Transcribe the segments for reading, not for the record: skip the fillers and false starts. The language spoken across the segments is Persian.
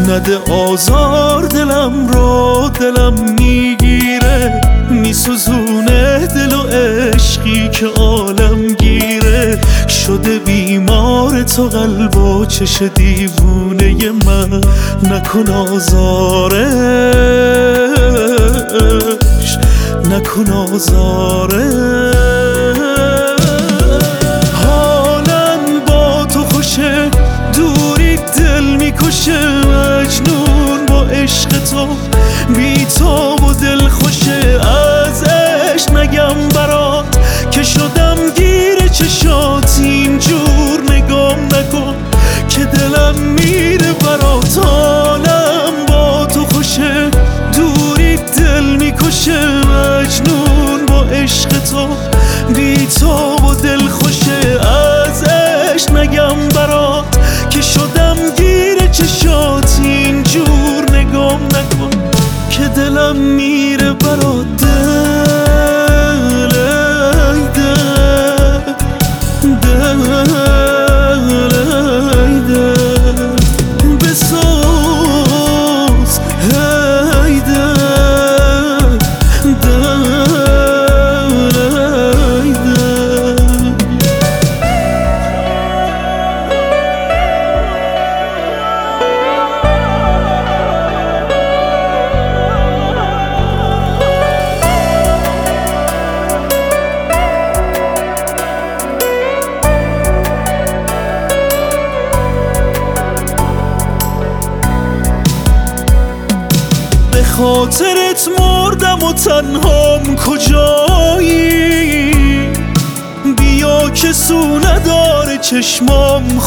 نده آزار دلم رو، دلم میگیره میسوزونه دل و عشقی که عالم گیره. شده بیمار تو قلب و چش دیوونه من، نکن آزارش، نکن آزارش. حالم با تو خوشه، دوری دل میکشه، مجنون با عشق تو، بی تو و دل خوشه. ازش نگم برات که شدم گیر چشات، اینجور نگام نکن که دلم میره برات. حالم با تو خوشه، دوری دل میکشه، مجنون با عشق تو، بی تو و دل خوشه. ازش نگم برات که شدم گیر چشات، اینجور نگام نکن که دلم میره برات. به خاطرت مردم و تنهام کجایی، بیا که سو نداره چشمام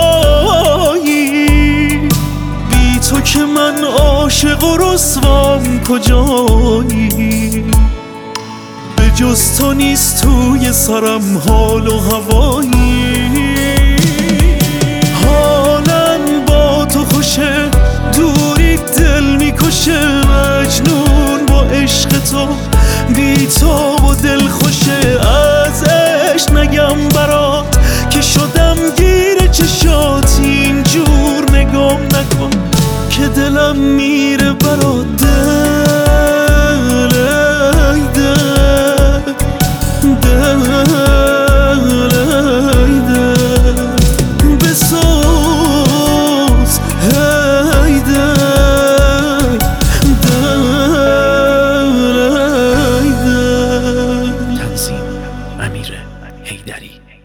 خدایی. بی تو که من عاشق و رسوام کجایی، به جز تو نیست توی سرم حال و هوایی. حالم با تو خوشه، دوری دل میکشه، مجنون با عشق تو، بی تو و دل خوشه. ازش نگم برات که شدم گیر چشات، اینجور نگام نکن که دلم میره برات. تنظیم: امیر حیدری.